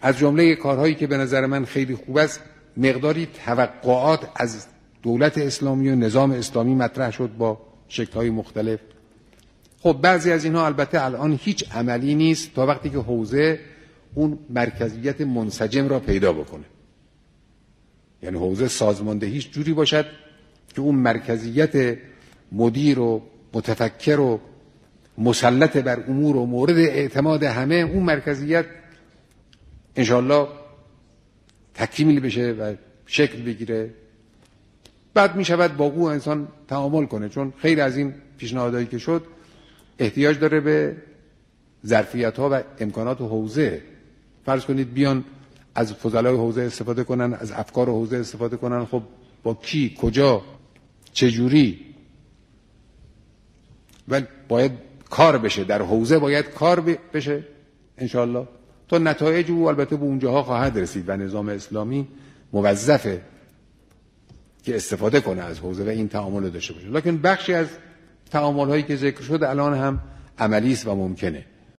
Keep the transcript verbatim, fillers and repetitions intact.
از جمله کارهایی که به نظر من خیلی خوب است، مقداری توقعات از دولت اسلامی و نظام اسلامی مطرح شد با شکل‌های مختلف. خب بعضی از اینها البته الان هیچ عملی نیست تا وقتی که حوزه اون مرکزیت منسجم را پیدا بکنه. یعنی حوزه سازماندهیش جوری باشد که اون مرکزیت مدیر و متفکر و مسلط بر امور و مورد اعتماد همه، اون مرکزیت انشاءالله تکمیل بشه و شکل بگیره. بعد می شود با او انسان تعامل کنه، چون خیلی از این پیشنهادهایی که شد احتیاج داره به ظرفیت ها و امکانات حوزه. فرض کنید بیان از فضلای حوزه استفاده کنن، از افکار حوزه استفاده کنن، خب با کی، کجا، چجوری؟ ولی باید کار بشه، در حوزه باید کار بشه انشاءالله تا نتایج او البته به اونجاها خواهد رسید و نظام اسلامی موظفه که استفاده کنه از حوزه و این تعامل داشته باشه. لکن بخشی از تعامل هایی که ذکر شد الان هم عملی است و ممکنه.